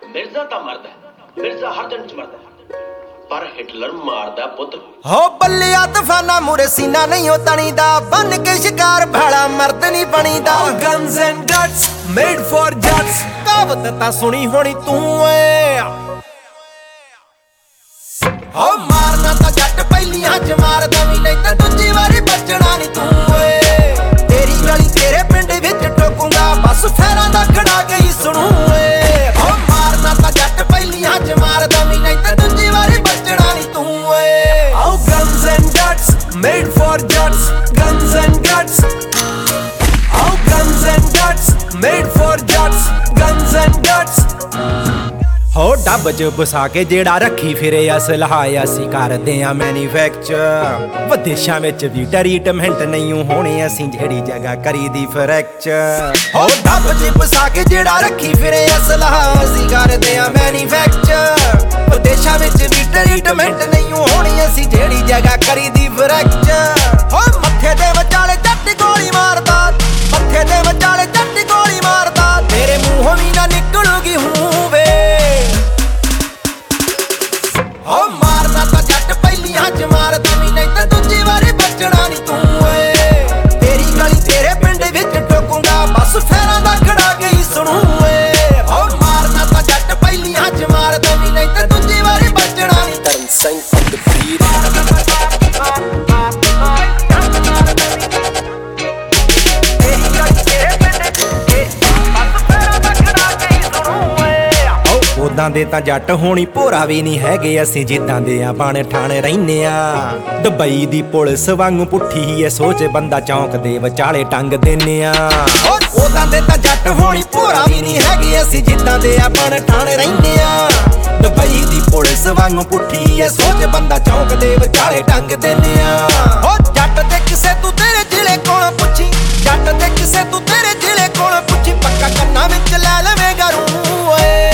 ਮਿਰਜ਼ਾ ਤਾਂ ਮਰਦਾ, ਮਿਰਜ਼ਾ ਹਰ ਜਨਮ ਚ ਮਰਦਾ, ਪਰ ਹਿਟਲਰ ਮਾਰਦਾ ਪੁੱਤ। ਹੋ ਬੱਲਿਆ ਤੂਫਾਨਾ ਮੁਰੇ ਸੀਨਾ ਨਹੀਂ ਹੋ ਤਣੀਦਾ, ਬਨ ਕੇ ਸ਼ਿਕਾਰ ਭਾਲਾ ਮਰਦ ਨਹੀਂ ਬਣੀਦਾ। Guns and guts made for jets। ਕਹਾਵਤ ਤਾਂ ਸੁਣੀ ਹੋਣੀ ਤੂੰ ਏ, ਹੋ ਮਾਰਨਾ ਤਾਂ ਜੱਟ ਪਹਿਲੀਆਂ ਚ ਮਾਰਦਾ ਵੀ, ਨਹੀਂ ਤਾਂ ਦੂਜੀ ਵਾਰੀ ਬਚਣਾ ਨਹੀਂ ਤੂੰ ਏ। ਤੇਰੀ ਗਲੀ ਤੇਰੇ ਪਿੰਡ ਵਿੱਚ ਟੋਕੂੰਗਾ, ਬਸ ਫੇਰਾਂ ਦਾ ਖੜਾ ਗਈ ਸੁਣੂ ਏ। ਹੋ ਮਾਰਨਾ ਤਾਂ ਜੱਟ ਪਹਿਲੀਆਂ ਚ ਮਾਰਦਾ ਵੀ, ਨਹੀਂ ਤਾਂ ਦੂਜੀ ਵਾਰੀ ਬਚਣਾ ਨਹੀਂ ਤੂੰ ਏ। Oh, guns and guts made for jets। Guns and guts। Oh, guns and guts made for jets। Guns and guts। ਹੋ ਡੱਬ ਚ ਬਸਾ ਕੇ ਜਿਹੜਾ ਰੱਖੀ ਫਿਰੇ ਅਸਲਹਾ, ਅਸੀਂ ਕਰਦੇ ਆ ਮੈਨੂਫੈਕਚਰ। ਵਿਦੇਸ਼ਾਂ ਵਿੱਚ ਵੀ ਟਰੀਟਮੈਂਟ ਨਹੀਂ ਹੋਣੀ, ਅਸੀਂ ਜਿਹੜੀ ਜਗ੍ਹਾ ਕਰੀ ਦੀ ਫਰੈਕਚਰ। ਹੋ ਡੱਬ ਚ ਬਸਾ ਕੇ ਜਿਹੜਾ ਰੱਖੀ ਫਿਰੇ ਅਸਲਹਾ, ਅਸੀਂ ਕਰਦੇ ਆ ਮੈਨੂਫੈਕਚਰ। ਵਿਦੇਸ਼ਾਂ ਵਿੱਚ ਵੀ ਟਰੀਟਮੈਂਟ ਨਹੀਂ ਹੋਣੀ, ਅਸੀਂ ਜਿਹੜੀ ਜਗ੍ਹਾ ਕਰੀ ਦੀ ਫਰੈਕਚਰ। ਹੋ ਮੱਥੇ ਦੇ ਵਿਚਾਲੇ ਜੱਟ ਗੋਲੀ ਮਾਰਦਾ, ਮੱਥੇ ਦੇ ਵਿਚਾਲੇ ਜੱਟ ਗੋਲੀ ਮਾਰਦਾ, ਤੇਰੇ ਮੂੰਹੋਂ ਵੀ ਨਾ ਨਿਕਲੂਗੀ ਹੂੰ ਵੇ। ਹੋ ਮਾਰਨਾ ਤਾਂ ਜੱਟ ਪਹਿਲੀਆਂ ਚ ਮਾਰਦਾ ਵੀ, ਨਹੀਂ ਤਾਂ ਦੂਜੀ ਵਾਰੀ ਬਚਣਾ ਨਹੀਂ ਤੂੰ ਏ। ਤੇਰੀ ਗਲੀ ਤੇਰੇ ਪਿੰਡ ਵਿੱਚ ਟੋਕੂੰਗਾ, ਬਸ ਫੇਰਾਂ ਦਾ ਖੜਾ ਗਈ ਸੁਣੂ ਏ। ਹੋ ਮਾਰਨਾ ਤਾਂ ਜੱਟ ਪਹਿਲੀਆਂ ਚ ਮਾਰਦਾ ਵੀ, ਨਹੀਂ ਤਾਂ ਦੂਜੀ ਵਾਰੀ ਬਚਣਾ ਨਹੀਂ। Darren Sain on the beat। ਉਦਾਂ ਦੇ ਤਾਂ ਜੱਟ ਹੋਣੀ ਭੋਰਾ ਵੀ ਨਹੀਂ ਹੈਗੇ, ਅਸੀਂ ਜਿੱਦਾਂ ਦੇ ਆ ਬਣ ਠਾਣ ਰਹਿੰਨੇ ਆ। ਦੁਬਈ ਦੀ ਪੁਲਿਸ ਵਾਂਗੂ ਪੁੱਠੀ ਐ ਸੋਚ, ਬੰਦਾ ਚੌਂਕ ਦੇ ਵਿਚਾਲੇ ਟੰਗ ਦਿੰਨੇ ਆ। ਉਦਾਂ ਦੇ ਤਾਂ ਜੱਟ ਹੋਣੀ ਭੋਰਾ ਵੀ ਨਹੀਂ ਹੈਗੇ, ਅਸੀਂ ਜਿੱਦਾਂ ਦੇ ਆ ਬਣ ਠਾਣ ਰਹਿੰਨੇ ਆ। ਦੁਬਈ ਦੀ ਪੁਲਿਸ ਵਾਂਗੂ ਪੁੱਠੀ ਐ ਸੋਚ, ਬੰਦਾ ਚੌਂਕ ਦੇ ਵਿਚਾਲੇ ਟੰਗ ਦਿੰਨੇ ਆ। ਓ ਜੱਟ ਤੇ ਕਿਸੇ ਤੂੰ ਤੇਰੇ ਜ਼ਿਲ੍ਹੇ ਕੋਲੋਂ ਪੁੱਛੀ, ਜੱਟ ਤੇ ਕਿਸੇ ਤੂੰ ਤੇਰੇ ਜ਼ਿਲ੍ਹੇ ਕੋਲੋਂ ਪੁੱਛੀ, ਪੱਕਾ ਕੰਨਾਂ ਵਿੱਚ ਲੈ ਲਵੇਂਗਾ ਰੂ ਓਏ।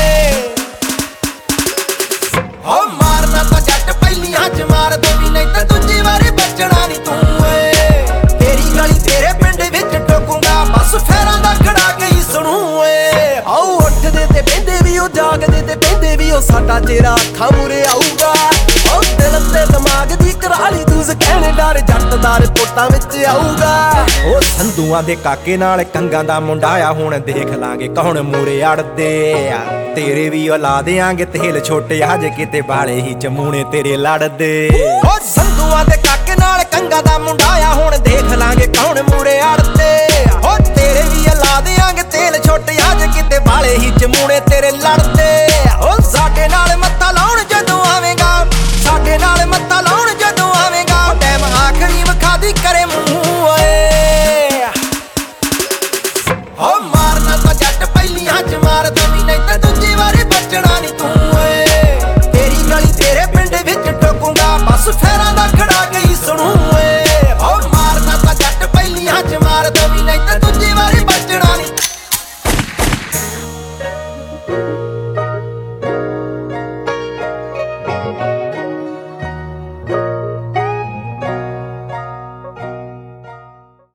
ਹੋ ਮਾਰਨਾ ਤਾਂ ਜੱਟ ਪਹਿਲੀਆਂ ਚ ਮਾਰਦਾ ਵੀ, ਨਹੀਂ ਤਾਂ ਦੂਜੀ ਵਾਰੀ ਬਚਣਾ ਨਹੀਂ ਤੂੰ ਏ। ਤੇਰੀ ਗਲੀ ਤੇਰੇ ਪਿੰਡ ਵਿੱਚ ਟੋਕੂੰਗਾ, ਬਸ ਫੇਰਾਂ ਦਾ ਖੜਾ ਗਈ ਸੁਣੂ ਏ। ਆਓ ਉੱਠਦੇ ਤੇ ਬਹਿੰਦੇ ਵੀ ਉਹ, ਜਾਗਦੇ ਤੇ ਬਹਿੰਦੇ ਵੀ ਉਹ, ਸਾਡਾ ਚਿਹਰਾ ਅੱਖਾਂ ਮੂਰੇ ਆਊਗਾ। ਉਹ ਦਿਲ ਤੇ ਦਿਮਾਗ ਦੀ ਕਰਾਲੀ ਤੂੰ ਕਹਿਣੇ ਡਰ, ਜੱਟ ਦਾ ਰਿਪੋਰਟਾਂ ਵਿੱਚ ਆਊਗਾ। ਉਹ ਸੰਧੂਆਂ ਦੇ ਕਾਕੇ ਨਾਲ ਕੰਗਾਂ ਦਾ ਮੁੰਡਾ ਆ, ਹੁਣ ਦੇਖ ਲਾਂਗੇ ਕੌਣ ਮੂਰੇ ਅੜਦੇ ਆ। ਤੇਰੇ ਵੀ ਔਲਾ ਦਿਆਂਗੇ ਤੇਲ ਛੋਟੇ ਆ, ਜੇ ਕਿਤੇ ਬਾਲੇ ਹੀ ਚਮੂਣੇ ਤੇਰੇ ਲੜਦੇ। ਉਹ ਸੰਧੂਆਂ ਦੇ ਕਾਕੇ ਨਾਲ ਕੰਗਾਂ ਦਾ ਮੁੰਡਾ ਆ, ਹੁਣ ਦੇਖ ਲਾਂਗੇ ਕੌਣ ਮੂਰੇ ਅੜਦੇ ਆ। ਉਹ ਤੇਰੇ ਵੀ ਔਲਾ ਦਿਆਂਗੇ ਤੇਲ ਛੋਟੇ ਆ, ਜੇ ਕਿਤੇ ਬਾਲੇ ਹੀ ਚਮੂਣੇ ਤੇਰੇ ਲੜਦੇ ਆ। ਉਹ ਸਾਡੇ ਨਾਲ ਮੱਤਾ ਲਾਉਣ ਜਦੋਂ ਆਵੇਂਗਾ, ਸਾਡੇ ਨਾਲ ਮੱਤਾ ਲਾਉਣ ਜਦੋਂ ਆਵੇਂਗਾ, ਟਾਈਮ ਆਖਰੀ ਵਿਖਾ ਦੀ ਕਰੇ ਮੂੰਹ